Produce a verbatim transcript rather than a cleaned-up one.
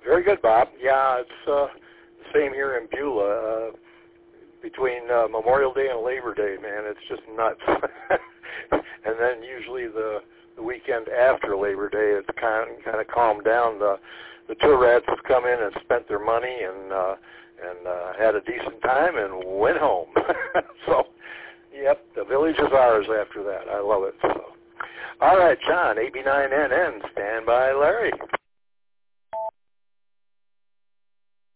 Very good, Bob. Yeah, it's uh, the same here in Beulah. Uh, between uh, Memorial Day and Labor Day, man, it's just nuts. And then usually the, the weekend after Labor Day, it's kind of, kind of calmed down. The the tour rats have come in and spent their money and uh, and uh, had a decent time and went home. So, yep, the village is ours after that. I love it. So, all right, John, A B nine N N, stand by, Larry.